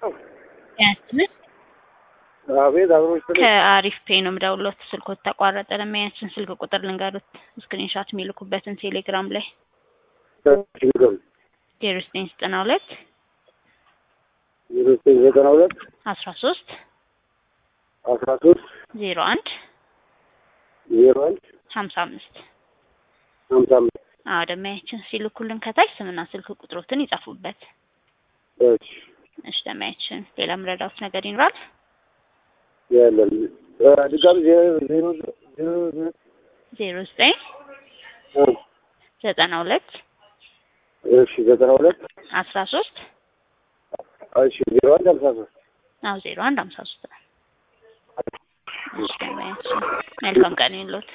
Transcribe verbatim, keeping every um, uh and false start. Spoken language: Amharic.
ያስነት አቤት አብሮሽ ተለ ከአሪፍ ፔ ነው የምደውልዎት። ስልክዎት ተቋረጠ። ለማያችን ስልክ ቁጥር ልንገሩት ስክሪንሾት የሚልኩበትን ቴሌግራም ላይ ቴሌግራም ዜሮ ዘጠኝ ዘጠና ሁለት ዜሮ ዘጠኝ ዘጠና ሁለት አስራ ሶስት አስራ ሶስት ዜሮ አንድ ዜሮ አንድ ሀምሳ አምስት ሀምሳ አምስት አዎ ደማያችን ሲልኩልን ከታች ስምና ስልክ ቁጥሮትን ይጻፉበት። እሺ እሺ ደማያችን ሌላ ምረዳውት ነገር ይኖራል? የለም ድጋሚ ዜሮ ዜሮ ዜሮ ዘጠኝ ዘጠና ሁለት እሺ ዘጠና ሁለት አስራ ሶስት እሺ ዜሮ አንድ ሀምሳ ሶስት አዎ ዜሮ አንድ ሀምሳ ሶስት እሺ ደማያችን መልካም ቀን ይሁንልዎት።